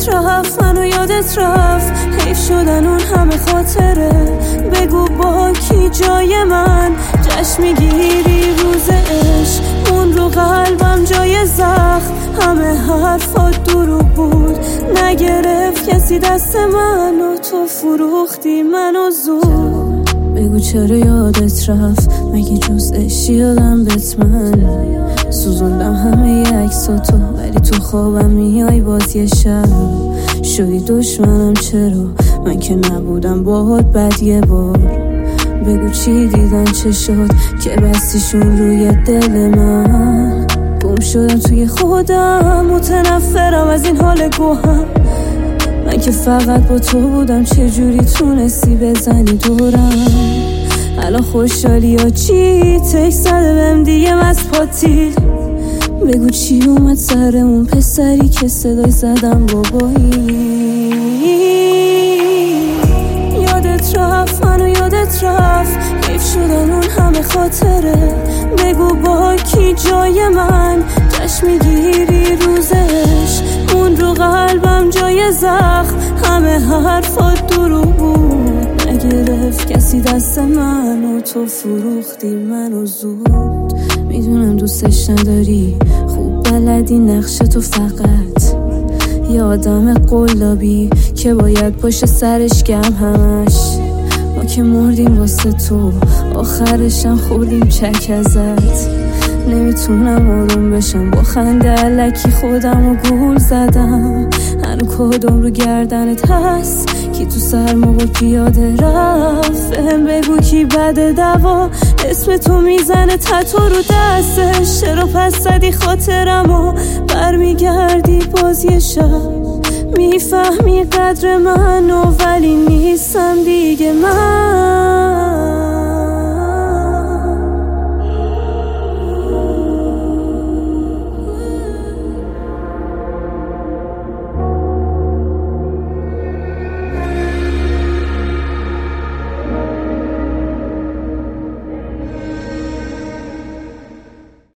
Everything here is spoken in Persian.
یادت رفت، منو یادت رفت، حیف شدن اون همه خاطره. بگو با کی جای من جشن میگیری روز عشق، اون رو قلبم جای زخم، همه حرفات دروغ بود، نگرفت کسی دست منو، تو فروختی منو زود. بگو چرا یادت رفت، مگه جز عشقی یادم بهت من سوزوندم همه عکساتو، ولی تو خوابم میای باز یه شب شدی دشمنم. چرا من که نبودم باهات بعد یه بار؟ بگو چی دیدن چشات که بستیشون روی دل من؟ گم شدم توی خودم، متنفرم از این حال گوهم، من که فقط با تو بودم، چجوری تونستی بزنی دورم؟ الان خوشحالی یا چی؟ تک زده بهم دیگه از پاتیل. بگو چی اومد سر اون پسری که صدای زدم بابایی؟ یادت رفت، منو یادت رفت، حیف شدن اون همه خاطره. بگو با کی جای من جشن میگیری روزش، اون رو قلبم جای زخم، همه حرفات دروغ بود، نگرفت کسی دست منو، تو فروختی منو زود. میدونم دوستش نداری، خوب بلدی نقش تو، فقط یه آدم قلابی که باید پشت سرش گم همش. ما که مردیم واسه تو، آخرشم خوردیم چک ازت. نمیتونم آروم بشم، با خنده علکی خودم رو گول زدم. هنو کدوم رو گردنت هست، کی تو سرما با پیاده رفت؟ بهم بگو کی بعد دوا اسم تو میزنه تتو رو دستش؟ چرا پس زدی خاطرمو برمیگردی باز یه شب؟ میفهمی قدر منو ولی نیستم دیگه من.